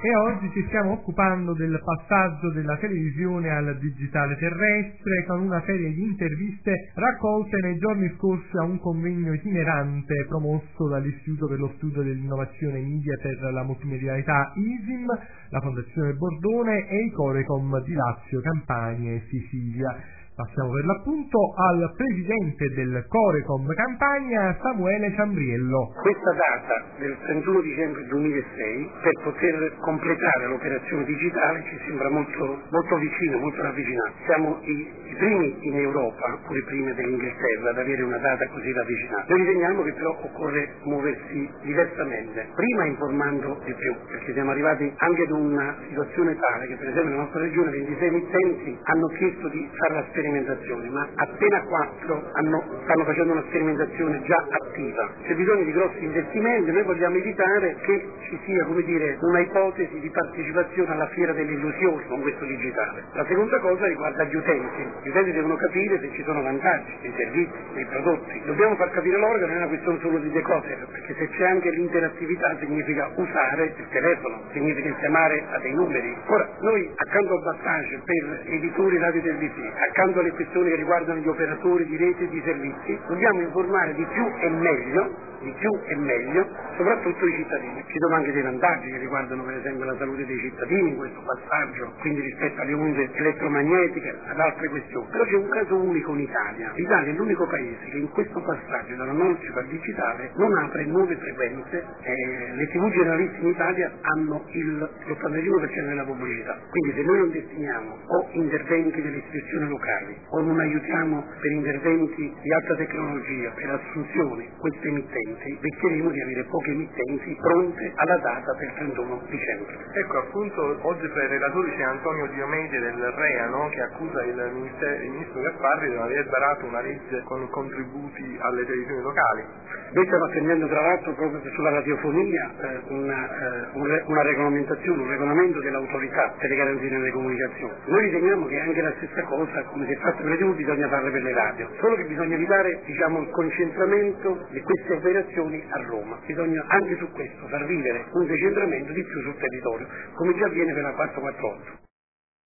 e oggi ci stiamo occupando del passaggio della televisione al digitale terrestre con una serie di interviste raccolte nei giorni scorsi a un convegno itinerante promosso dall'Istituto per lo Studio dell'Innovazione Media per la Multimedialità ISIM, la Fondazione Bordone e i Corecom di Lazio, Campania e Sicilia. Passiamo per l'appunto al presidente del Corecom Campania, Samuele Ciambriello. Questa data del 31 dicembre 2006, per poter completare l'operazione digitale, ci sembra molto vicino, molto ravvicinato. Siamo i primi in Europa, pure prima dell'Inghilterra, ad avere una data così ravvicinata. Noi riteniamo che però occorre muoversi diversamente, prima informando di più, perché siamo arrivati anche ad una situazione tale che per esempio nella nostra regione 26 emittenti hanno chiesto di fare la sperimentazione, ma appena 4 stanno facendo una sperimentazione già attiva. C'è bisogno di grossi investimenti, noi vogliamo evitare che ci sia, come dire, una ipotesi di partecipazione alla fiera delle illusioni con questo digitale. La seconda cosa riguarda gli utenti. Gli utenti devono capire se ci sono vantaggi dei servizi, dei prodotti. Dobbiamo far capire loro che non è una questione solo di decoder, perché se c'è anche l'interattività significa usare il telefono, significa chiamare a dei numeri. Ora, noi accanto al battage per editori radiotelevisivi, accanto alle questioni che riguardano gli operatori di rete e di servizi, dobbiamo informare di più e meglio, soprattutto i cittadini. Ci sono anche dei vantaggi che riguardano per esempio la salute dei cittadini in questo passaggio, quindi rispetto alle onde elettromagnetiche, ad altre questioni. Però c'è un caso unico in Italia. L'Italia è l'unico paese che in questo passaggio dall'analogico al digitale non apre nuove frequenze. Le TV generaliste in Italia hanno l'85% della pubblicità. Quindi se noi non destiniamo o interventi delle istituzioni locali o non aiutiamo per interventi di alta tecnologia, per assunzioni, queste emittenti, rischieremo di avere poche emittenti pronte alla data del 31 dicembre. Ecco, appunto, oggi tra i relatori c'è Antonio Diomede del REA, no? Che accusa il ministro Gasparri di non aver varato una legge con contributi alle televisioni locali. Noi stiamo attendendo tra l'altro proprio sulla radiofonia una regolamentazione, un regolamento dell'autorità per le garanzie nelle comunicazioni. Noi riteniamo che anche la stessa cosa, come si è fatto per le TV, bisogna farle per le radio. Solo che bisogna evitare, il concentramento di queste operazioni a Roma. Bisogna anche su questo far vivere un decentramento di più sul territorio, come già avviene per la 448.